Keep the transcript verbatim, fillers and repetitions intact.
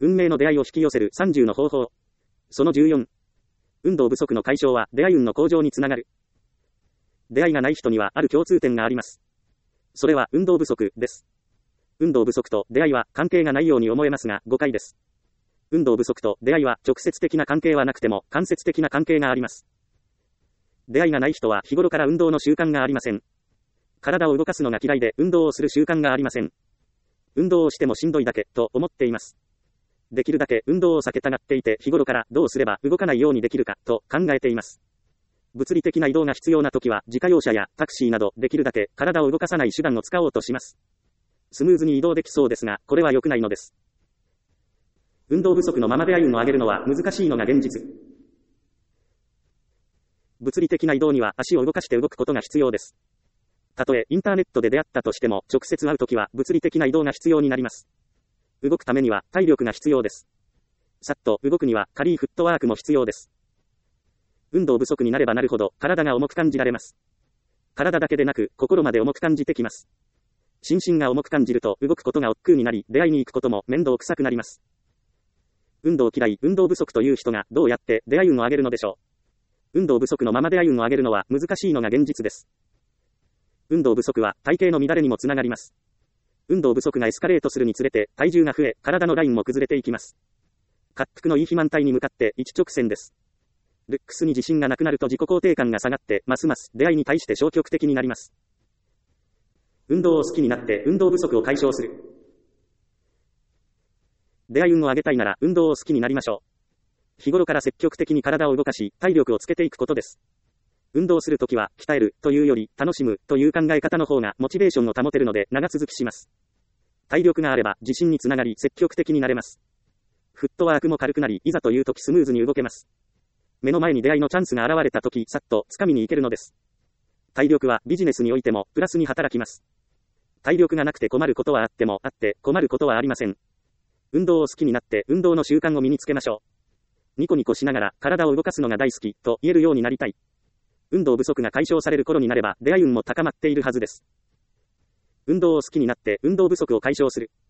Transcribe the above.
運命の出会いを引き寄せるさんじゅうの方法。そのじゅうよん。運動不足の解消は出会い運の向上につながる。出会いがない人にはある共通点があります。それは運動不足です。運動不足と出会いは関係がないように思えますが誤解です。運動不足と出会いは直接的な関係はなくても間接的な関係があります。出会いがない人は日頃から運動の習慣がありません。体を動かすのが嫌いで運動をする習慣がありません。運動をしてもしんどいだけと思っています。できるだけ運動を避けたがっていて日頃からどうすれば動かないようにできるかと考えています。物理的な移動が必要な時は自家用車やタクシーなどできるだけ体を動かさない手段を使おうとします。スムーズに移動できそうですが、これは良くないのです。運動不足のまま出会い運を上げるのは難しいのが現実。物理的な移動には足を動かして動くことが必要です。たとえインターネットで出会ったとしても直接会うときは物理的な移動が必要になります。動くためには体力が必要です。さっと動くには軽いフットワークも必要です。運動不足になればなるほど体が重く感じられます。体だけでなく心まで重く感じてきます。心身が重く感じると動くことが億劫になり出会いに行くことも面倒くさくなります。運動嫌い、運動不足という人がどうやって出会い運を上げるのでしょう。運動不足のまま出会い運を上げるのは難しいのが現実です。運動不足は体型の乱れにもつながります。運動不足がエスカレートするにつれて体重が増え、体のラインも崩れていきます。滑腹のいい肥満体に向かって一直線です。ルックスに自信がなくなると自己肯定感が下がって、ますます出会いに対して消極的になります。運動を好きになって運動不足を解消する。出会い運を上げたいなら運動を好きになりましょう。日頃から積極的に体を動かし、体力をつけていくことです。運動するときは、鍛えるというより、楽しむという考え方の方がモチベーションを保てるので長続きします。体力があれば自信につながり積極的になれます。フットワークも軽くなり、いざというときスムーズに動けます。目の前に出会いのチャンスが現れたとき、さっと掴みに行けるのです。体力はビジネスにおいてもプラスに働きます。体力がなくて困ることはあっても、あって困ることはありません。運動を好きになって運動の習慣を身につけましょう。ニコニコしながら体を動かすのが大好きと言えるようになりたい。運動不足が解消される頃になれば出会い運も高まっているはずです。運動を好きになって運動不足を解消する。